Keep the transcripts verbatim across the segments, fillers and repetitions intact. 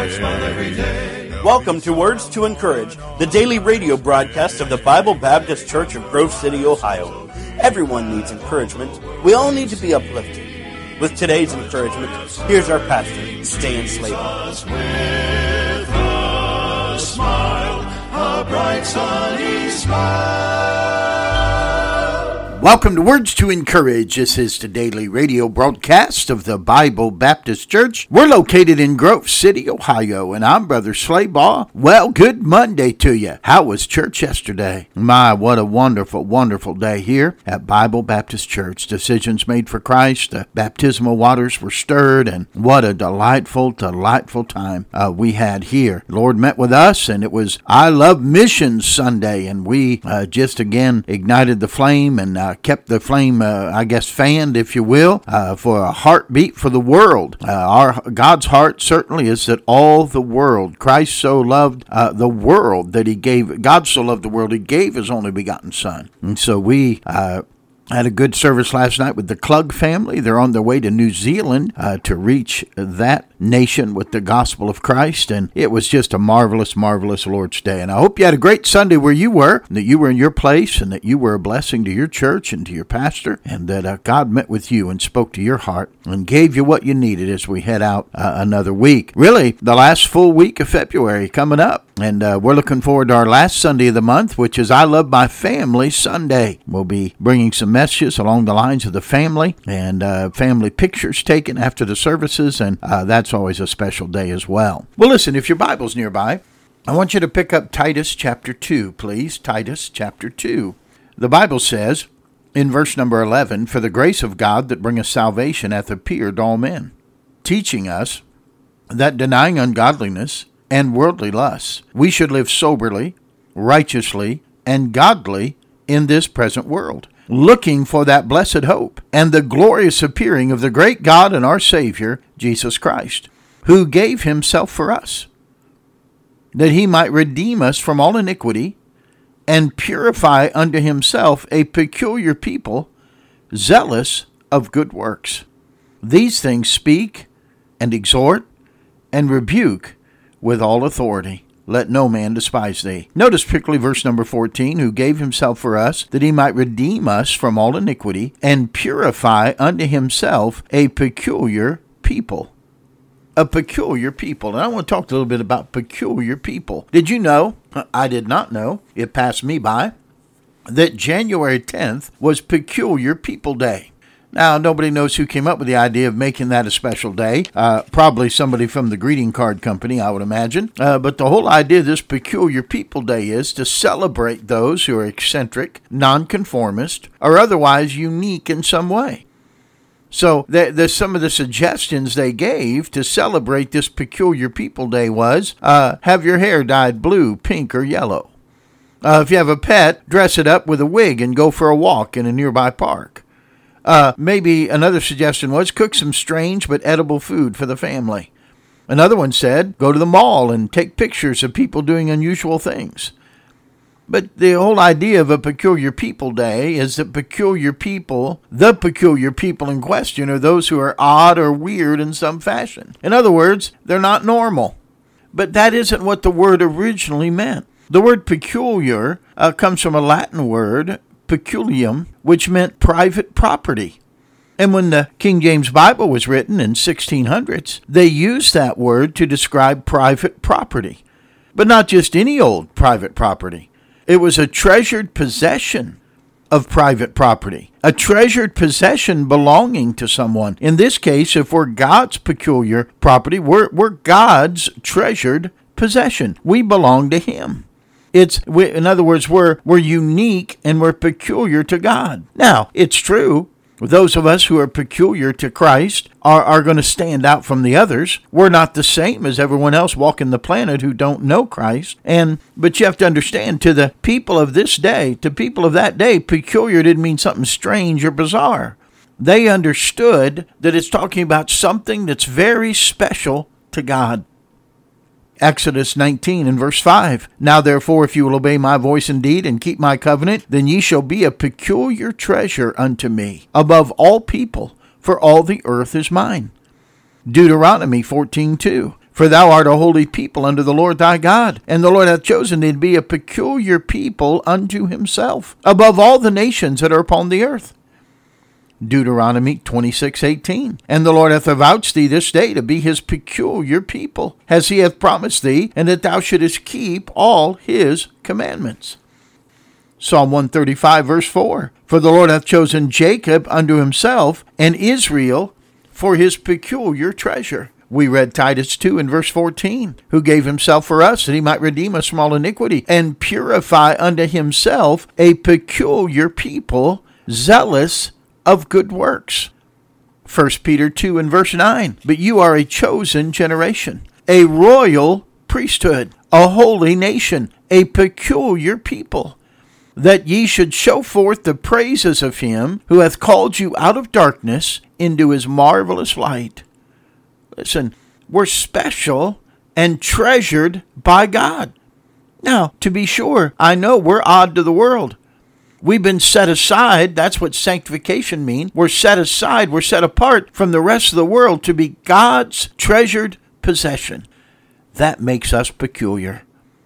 Welcome to Words to Encourage, the daily radio broadcast of the Bible Baptist Church of Grove City, Ohio. Everyone needs encouragement. We all need to be uplifted. With today's encouragement, here's our pastor, Stan Slater. With a smile, a bright sunny smile. Welcome to Words to Encourage. This is the daily radio broadcast of the Bible Baptist Church. We're located in Grove City, Ohio, and I'm Brother Slaybaugh. Well, good Monday to you. How was church yesterday? My, what a wonderful, wonderful day here at Bible Baptist Church. Decisions made for Christ. The baptismal waters were stirred, and what a delightful, delightful time uh, we had here. The Lord met with us, and it was I Love Missions Sunday, and we uh, just again ignited the flame and uh, kept the flame, uh, I guess, fanned, if you will, uh, for a heartbeat for the world. Uh, our God's heart certainly is that all the world, Christ so loved uh, the world that he gave, God so loved the world, he gave his only begotten Son. And so we uh, had a good service last night with the Klug family. They're on their way to New Zealand uh, to reach that nation with the gospel of Christ, and it was just a marvelous, marvelous Lord's Day. And I hope you had a great Sunday where you were, that you were in your place, and that you were a blessing to your church and to your pastor, and that uh, God met with you and spoke to your heart and gave you what you needed as we head out uh, another week. Really, the last full week of February coming up, and uh, we're looking forward to our last Sunday of the month, which is I Love My Family Sunday. We'll be bringing some messages along the lines of the family and uh, family pictures taken after the services, and uh, that's always a special day as well. Well, listen, if your Bible's nearby, I want you to pick up Titus chapter two, please. Titus chapter two. The Bible says in verse number eleven, "For the grace of God that bringeth salvation hath appeared to all men, teaching us that denying ungodliness and worldly lusts, we should live soberly, righteously, and godly in this present world, looking for that blessed hope and the glorious appearing of the great God and our Savior, Jesus Christ, who gave himself for us, that he might redeem us from all iniquity and purify unto himself a peculiar people, zealous of good works. These things speak and exhort and rebuke with all authority. Let no man despise thee." Notice particularly verse number fourteen, "Who gave himself for us, that he might redeem us from all iniquity, and purify unto himself a peculiar people." A peculiar people. And I want to talk a little bit about peculiar people. Did you know, I did not know, it passed me by, that January tenth was Peculiar People Day? Now, nobody knows who came up with the idea of making that a special day. Uh, probably somebody from the greeting card company, I would imagine. Uh, but the whole idea of this Peculiar People Day is to celebrate those who are eccentric, nonconformist, or otherwise unique in some way. So the, the, some of the suggestions they gave to celebrate this Peculiar People Day was, uh, have your hair dyed blue, pink, or yellow. Uh, if you have a pet, dress it up with a wig and go for a walk in a nearby park. Uh, maybe another suggestion was cook some strange but edible food for the family. Another one said go to the mall and take pictures of people doing unusual things. But the whole idea of a Peculiar People Day is that peculiar people, the peculiar people in question, are those who are odd or weird in some fashion. In other words, they're not normal. But that isn't what the word originally meant. The word peculiar uh, comes from a Latin word, peculium, which meant private property. And when the King James Bible was written in sixteen hundreds, they used that word to describe private property. But not just any old private property. It was a treasured possession of private property. A treasured possession belonging to someone. In this case, if we're God's peculiar property, we're, we're God's treasured possession. We belong to him. It's, in other words, we're, we're unique and we're peculiar to God. Now, it's true, those of us who are peculiar to Christ are, are going to stand out from the others. We're not the same as everyone else walking the planet who don't know Christ. And but you have to understand, to the people of this day, to people of that day, peculiar didn't mean something strange or bizarre. They understood that it's talking about something that's very special to God. Exodus nineteen and verse five. Now therefore, if you will obey my voice indeed and keep my covenant, then ye shall be a peculiar treasure unto me above all people, for all the earth is mine. Deuteronomy fourteen two. For thou art a holy people unto the Lord thy God, and the Lord hath chosen thee to be a peculiar people unto himself, above all the nations that are upon the earth. Deuteronomy twenty-six eighteen. And the Lord hath avouched thee this day to be his peculiar people, as he hath promised thee, and that thou shouldest keep all his commandments. Psalm one thirty-five verse four. For the Lord hath chosen Jacob unto himself, and Israel for his peculiar treasure. We read Titus two in verse fourteen, who gave himself for us that he might redeem a small iniquity, and purify unto himself a peculiar people, zealous of good works. First Peter two and verse nine. But you are a chosen generation, a royal priesthood, a holy nation, a peculiar people, that ye should show forth the praises of him who hath called you out of darkness into his marvelous light. Listen, we're special and treasured by God. Now, to be sure, I know we're odd to the world. We've been set aside. That's what sanctification means. We're set aside. We're set apart from the rest of the world to be God's treasured possession. That makes us peculiar.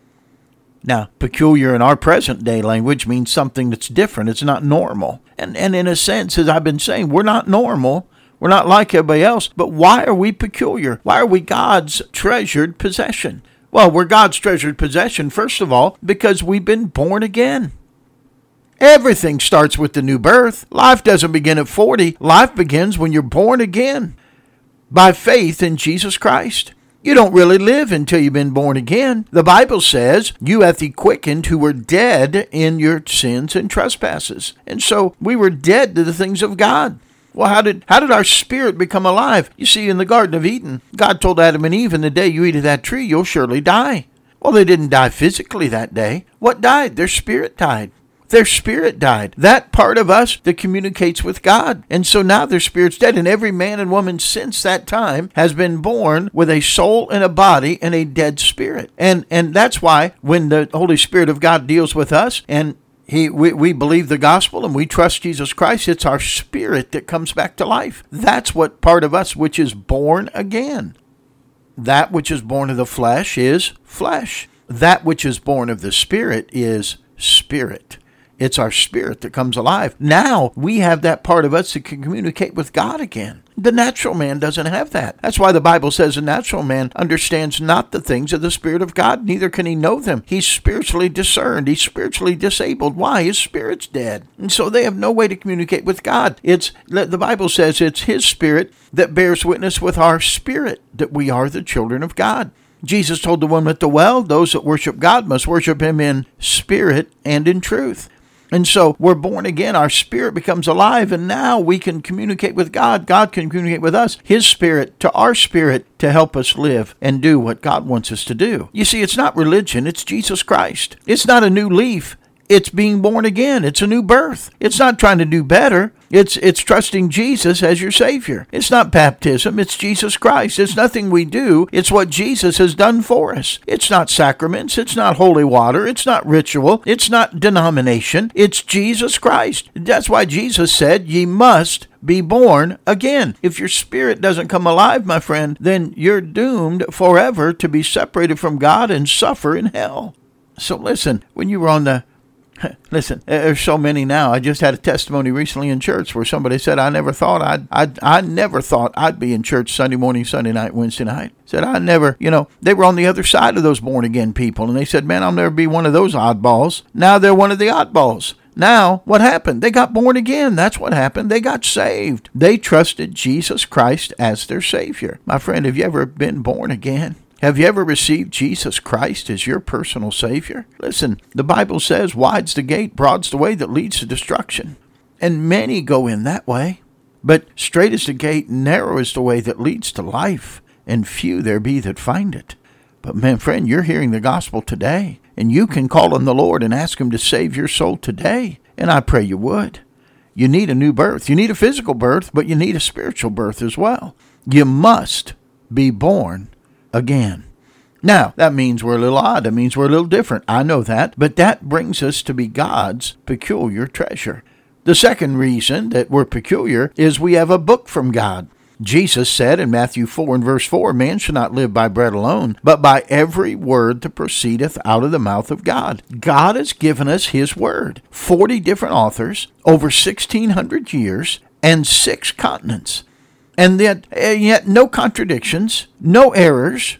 Now, peculiar in our present day language means something that's different. It's not normal. And, and in a sense, as I've been saying, we're not normal. We're not like everybody else. But why are we peculiar? Why are we God's treasured possession? Well, we're God's treasured possession, first of all, because we've been born again. Everything starts with the new birth. Life doesn't begin at forty. Life begins when you're born again by faith in Jesus Christ. You don't really live until you've been born again. The Bible says, you hath he quickened who were dead in your sins and trespasses. And so we were dead to the things of God. Well, how did how did our spirit become alive? You see, in the Garden of Eden, God told Adam and Eve, in the day you eat of that tree, you'll surely die. Well, they didn't die physically that day. What died? Their spirit died. Their spirit died. That part of us that communicates with God. And so now their spirit's dead. And every man and woman since that time has been born with a soul and a body and a dead spirit. And and that's why when the Holy Spirit of God deals with us and he we, we believe the gospel and we trust Jesus Christ, it's our spirit that comes back to life. That's what part of us which is born again. That which is born of the flesh is flesh. That which is born of the spirit is spirit. It's our spirit that comes alive. Now we have that part of us that can communicate with God again. The natural man doesn't have that. That's why the Bible says the natural man understands not the things of the Spirit of God, neither can he know them. He's spiritually discerned. He's spiritually disabled. Why? His spirit's dead. And so they have no way to communicate with God. It's the Bible says it's his spirit that bears witness with our spirit that we are the children of God. Jesus told the woman at the well, those that worship God must worship him in spirit and in truth. And so we're born again. Our spirit becomes alive, and now we can communicate with God. God can communicate with us, his spirit to our spirit, to help us live and do what God wants us to do. You see, it's not religion. It's Jesus Christ. It's not a new leaf. It's being born again. It's a new birth. It's not trying to do better. It's it's trusting Jesus as your Savior. It's not baptism. It's Jesus Christ. It's nothing we do. It's what Jesus has done for us. It's not sacraments. It's not holy water. It's not ritual. It's not denomination. It's Jesus Christ. That's why Jesus said, ye must be born again. If your spirit doesn't come alive, my friend, then you're doomed forever to be separated from God and suffer in hell. So listen, when you were on the Listen, there's so many now. I just had a testimony recently in church where somebody said, I never thought I'd, I'd, I never thought I'd be in church Sunday morning, Sunday night, Wednesday night. Said, I never, you know, they were on the other side of those born again people. And they said, man, I'll never be one of those oddballs. Now they're one of the oddballs. Now, what happened? They got born again. That's what happened. They got saved. They trusted Jesus Christ as their Savior. My friend, have you ever been born again? Have you ever received Jesus Christ as your personal Savior? Listen, the Bible says, wide's the gate, broad's the way that leads to destruction. And many go in that way. But straight is the gate, narrow is the way that leads to life, and few there be that find it. But man, friend, you're hearing the gospel today, and you can call on the Lord and ask him to save your soul today. And I pray you would. You need a new birth. You need a physical birth, but you need a spiritual birth as well. You must be born again. Now, that means we're a little odd. That means we're a little different. I know that. But that brings us to be God's peculiar treasure. The second reason that we're peculiar is we have a book from God. Jesus said in Matthew four and verse four, man shall not live by bread alone, but by every word that proceedeth out of the mouth of God. God has given us his word. forty different authors, over sixteen hundred years, and six continents. And yet, and yet no contradictions, no errors.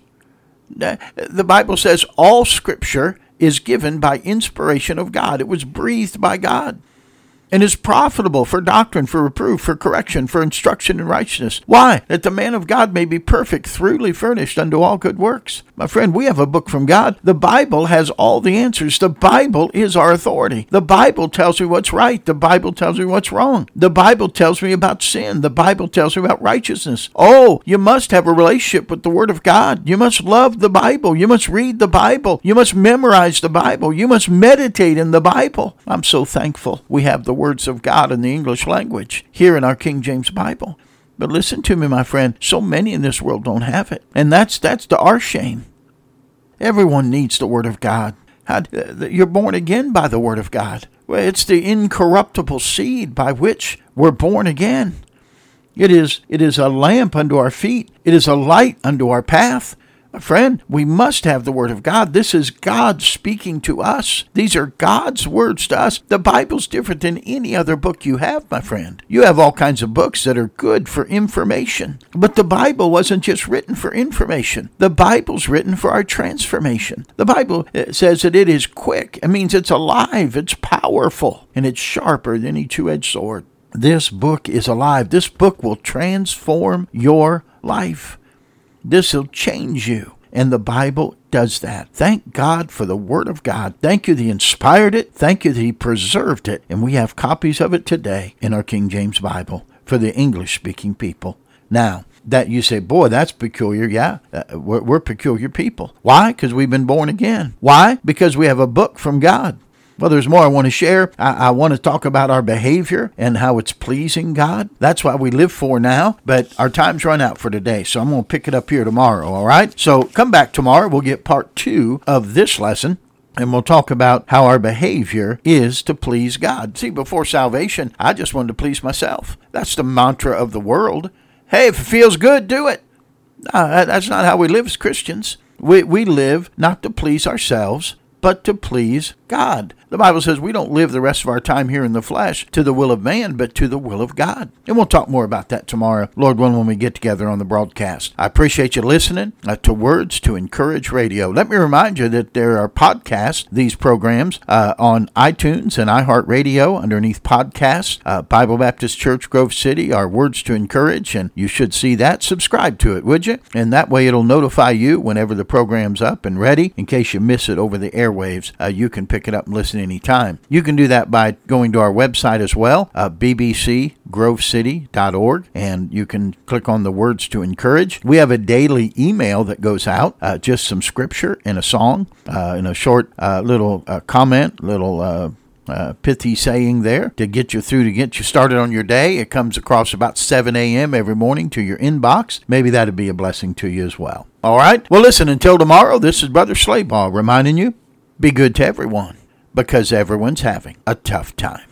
The Bible says all Scripture is given by inspiration of God. It was breathed by God and is profitable for doctrine, for reproof, for correction, for instruction in righteousness. Why? That the man of God may be perfect, thoroughly furnished unto all good works. My friend, we have a book from God. The Bible has all the answers. The Bible is our authority. The Bible tells me what's right. The Bible tells me what's wrong. The Bible tells me about sin. The Bible tells me about righteousness. Oh, you must have a relationship with the Word of God. You must love the Bible. You must read the Bible. You must memorize the Bible. You must meditate in the Bible. I'm so thankful we have the words of God in the English language here in our King James Bible. But listen to me, my friend, so many in this world don't have it. And that's that's to our shame. Everyone needs the Word of God. How, uh, you're born again by the Word of God. Well, it's the incorruptible seed by which we're born again. It is, it is a lamp unto our feet. It is a light unto our path. My friend, we must have the Word of God. This is God speaking to us. These are God's words to us. The Bible's different than any other book you have, my friend. You have all kinds of books that are good for information. But the Bible wasn't just written for information. The Bible's written for our transformation. The Bible says that it is quick. It means it's alive, it's powerful, and it's sharper than any two-edged sword. This book is alive. This book will transform your life. This will change you. And the Bible does that. Thank God for the Word of God. Thank you that He inspired it. Thank you that He preserved it. And we have copies of it today in our King James Bible for the English-speaking people. Now, that you say, boy, that's peculiar. Yeah, uh, we're, we're peculiar people. Why? Because we've been born again. Why? Because we have a book from God. Well, there's more I want to share. I, I want to talk about our behavior and how it's pleasing God. That's what we live for now, but our time's run out for today, so I'm going to pick it up here tomorrow, all right? So come back tomorrow. We'll get part two of this lesson, and we'll talk about how our behavior is to please God. See, before salvation, I just wanted to please myself. That's the mantra of the world. Hey, if it feels good, do it. No, that's not how we live as Christians. We, we live not to please ourselves, but to please God. The Bible says we don't live the rest of our time here in the flesh to the will of man, but to the will of God. And we'll talk more about that tomorrow, Lord willing, when we get together on the broadcast. I appreciate you listening uh, to Words to Encourage Radio. Let me remind you that there are podcasts, these programs, uh, on iTunes and iHeartRadio underneath podcasts. Uh, Bible Baptist Church, Grove City, our Words to Encourage, and you should see that. Subscribe to it, would you? And that way it'll notify you whenever the program's up and ready. In case you miss it over the airwaves, uh, you can pick it up and listen anytime. You can do that by going to our website as well, uh, b b c grove city dot org, and you can click on the Words to Encourage. We have a daily email that goes out, uh, just some scripture and a song, uh, and a short uh, little uh, comment, little uh, uh, pithy saying there to get you through, to get you started on your day. It comes across about seven a.m. every morning to your inbox. Maybe that'd be a blessing to you as well. All right? Well, listen, until tomorrow, this is Brother Slaybaugh reminding you, be good to everyone, because everyone's having a tough time.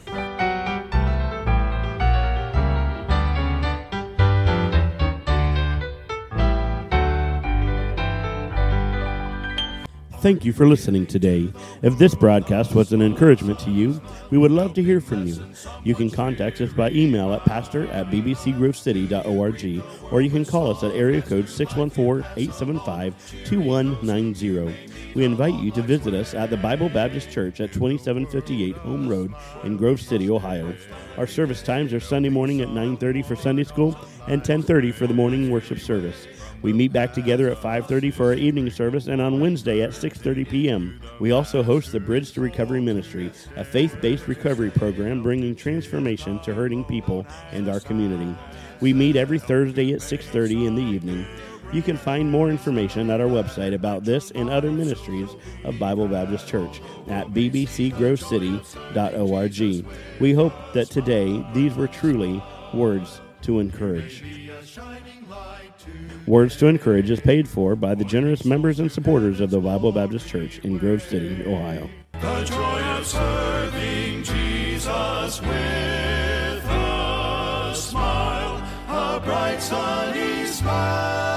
Thank you for listening today. If this broadcast was an encouragement to you, we would love to hear from you. You can contact us by email at pastor at b b c grove city dot org, or you can call us at area code six one four, eight seven five, two one nine zero. We invite you to visit us at the Bible Baptist Church at twenty-seven fifty-eight Home Road in Grove City, Ohio. Our service times are Sunday morning at nine thirty for Sunday school and ten thirty for the morning worship service. We meet back together at five thirty for our evening service, and on Wednesday at six thirty p.m. We also host the Bridge to Recovery Ministry, a faith-based recovery program bringing transformation to hurting people and our community. We meet every Thursday at six thirty in the evening. You can find more information at our website about this and other ministries of Bible Baptist Church at b b c grove city dot org. We hope that today these were truly words to encourage. Words to Encourage is paid for by the generous members and supporters of the Bible Baptist Church in Grove City, Ohio. The joy of serving Jesus with a smile, a bright sunny smile.